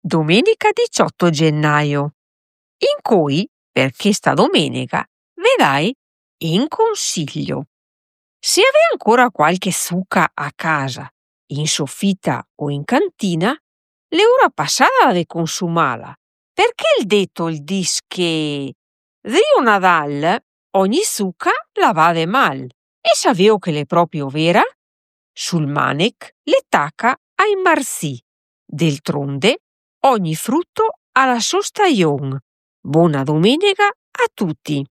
Domenica 18 gennaio. In cui, perché sta domenica, vedai in consiglio. Se avea ancora qualche succa a casa, in soffitta o in cantina, l'ora passata de consumala, perché il detto il dis che Dio Nadal ogni succa la va de mal, e saveo che l'è proprio vera? Sul manec le tacca a immarsì. D'eltronde ogni frutto ha la sua stagione. Buona domenica a tutti.